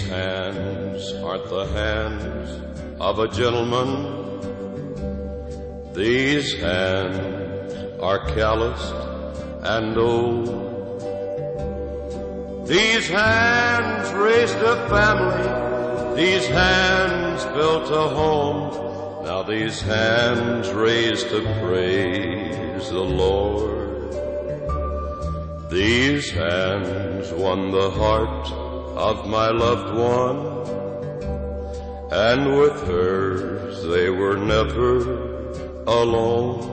hands aren't the hands of a gentleman. These hands are calloused and old. These hands raised a family. These hands built a home. Now these hands raise to praise the Lord. These hands won the heart of my loved one, and with hers they were never alone.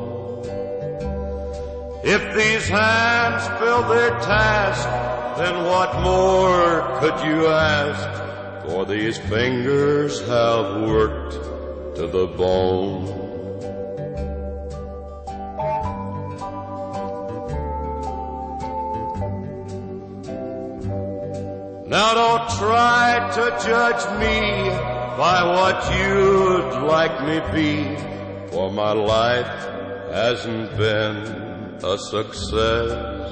If these hands filled their task, then what more could you ask? For these fingers have worked to the bone. Now don't try to judge me by what you'd like me be, for my life hasn't been a success.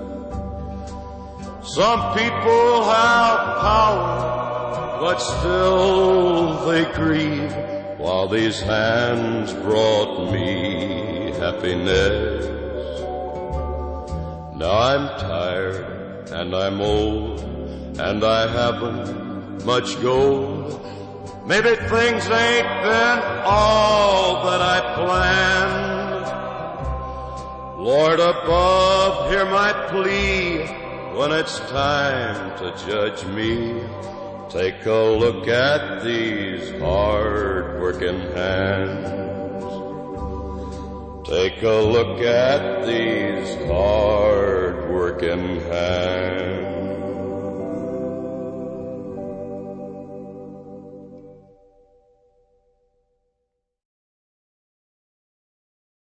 Some people have power, but still they grieve, while these hands brought me happiness. Now I'm tired and I'm old, and I haven't much gold. Maybe things ain't been all that I planned. Lord above, hear my plea. When it's time to judge me, take a look at these hard-working hands. Take a look at these hard-working hands.